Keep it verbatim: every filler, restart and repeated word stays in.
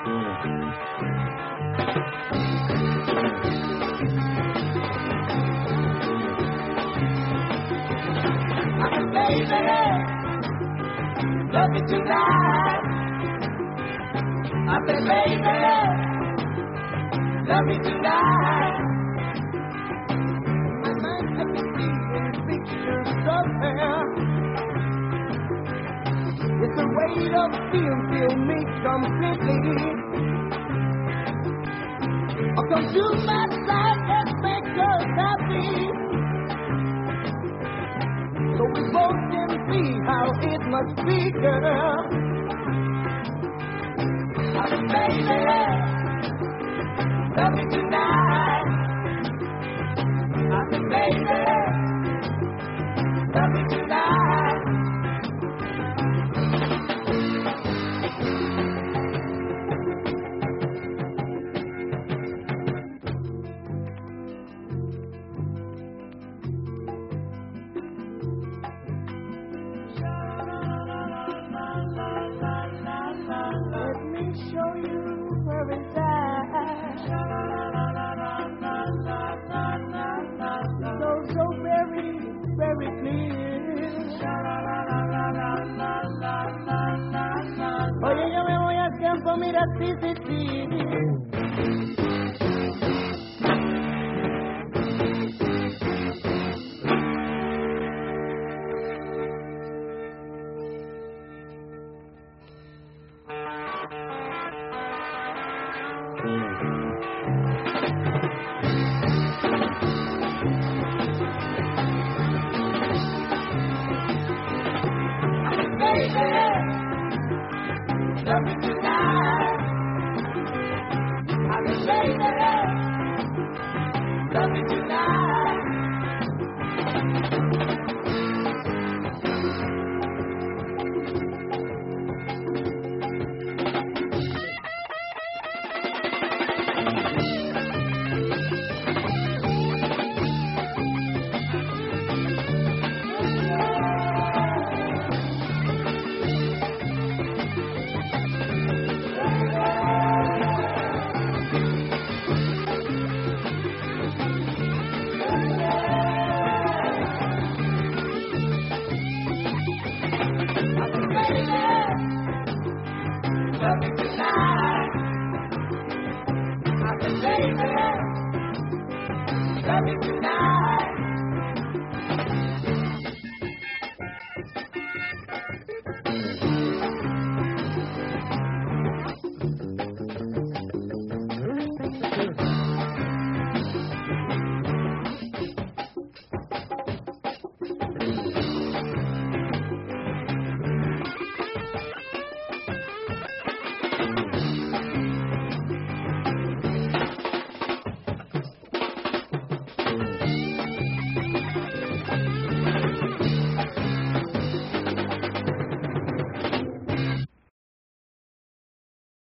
Love you tonight. I said, baby, love me tonight. My mind had me seeing pictures of her. It's the weight of fear fill me completely. I'll come to my side and make us happy. So we both can see how it must be, girl. I said, baby, love me tonight. I said, baby, love me tonight. Show you where it's at. So, so very, very clear. Oye, yo me voy al tiempo, mira, sí, sí, sí. Love me tonight. I said, baby, love me tonight. Love me tonight. I said, baby, love me tonight.